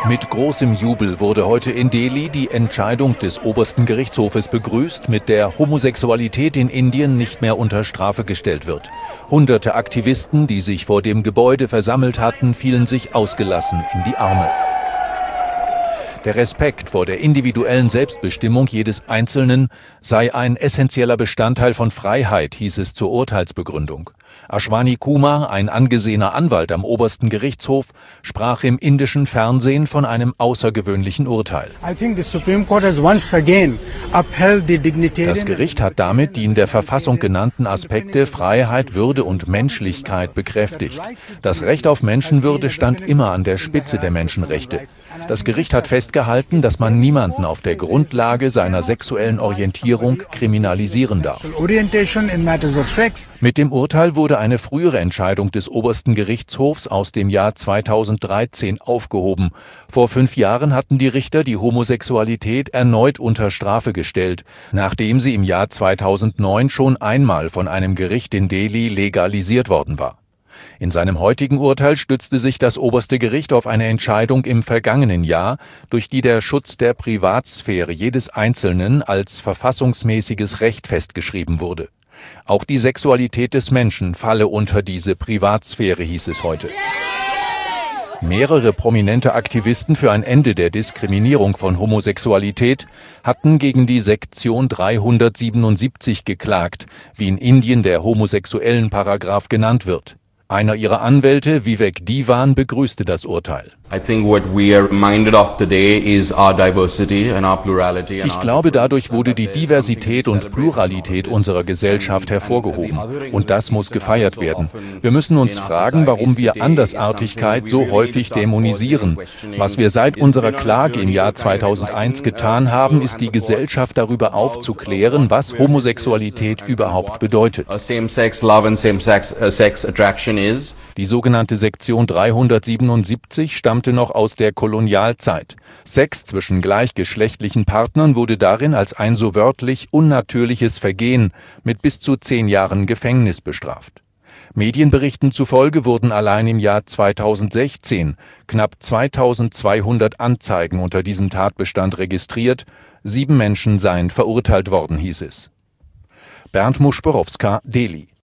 Mit großem Jubel wurde heute in Delhi die Entscheidung des obersten Gerichtshofes begrüßt, mit der Homosexualität in Indien nicht mehr unter Strafe gestellt wird. Hunderte Aktivisten, die sich vor dem Gebäude versammelt hatten, fielen sich ausgelassen in die Arme. Der Respekt vor der individuellen Selbstbestimmung jedes Einzelnen sei ein essentieller Bestandteil von Freiheit, hieß es zur Urteilsbegründung. Ashwani Kumar, ein angesehener Anwalt am obersten Gerichtshof, sprach im indischen Fernsehen von einem außergewöhnlichen Urteil. Das Gericht hat damit die in der Verfassung genannten Aspekte Freiheit, Würde und Menschlichkeit bekräftigt. Das Recht auf Menschenwürde stand immer an der Spitze der Menschenrechte. Das Gericht hat festgehalten, dass man niemanden auf der Grundlage seiner sexuellen Orientierung kriminalisieren darf. Mit dem Urteil wurde eine frühere Entscheidung des obersten Gerichtshofs aus dem Jahr 2013 aufgehoben. Vor 5 Jahren hatten die Richter die Homosexualität erneut unter Strafe gestellt, nachdem sie im Jahr 2009 schon einmal von einem Gericht in Delhi legalisiert worden war. In seinem heutigen Urteil stützte sich das oberste Gericht auf eine Entscheidung im vergangenen Jahr, durch die der Schutz der Privatsphäre jedes Einzelnen als verfassungsmäßiges Recht festgeschrieben wurde. Auch die Sexualität des Menschen falle unter diese Privatsphäre, hieß es heute. Mehrere prominente Aktivisten für ein Ende der Diskriminierung von Homosexualität hatten gegen die Sektion 377 geklagt, wie in Indien der homosexuellen Paragraph genannt wird. Einer ihrer Anwälte, Vivek Diwan, begrüßte das Urteil. Ich glaube, dadurch wurde die Diversität und Pluralität unserer Gesellschaft hervorgehoben. Und das muss gefeiert werden. Wir müssen uns fragen, warum wir Andersartigkeit so häufig dämonisieren. Was wir seit unserer Klage im Jahr 2001 getan haben, ist die Gesellschaft darüber aufzuklären, was Homosexualität überhaupt bedeutet. Die sogenannte Sektion 377 stammte noch aus der Kolonialzeit. Sex zwischen gleichgeschlechtlichen Partnern wurde darin als ein so wörtlich unnatürliches Vergehen mit bis zu 10 Jahren Gefängnis bestraft. Medienberichten zufolge wurden allein im Jahr 2016 knapp 2200 Anzeigen unter diesem Tatbestand registriert. 7 Menschen seien verurteilt worden, hieß es. Bernd Muschborowska, Delhi.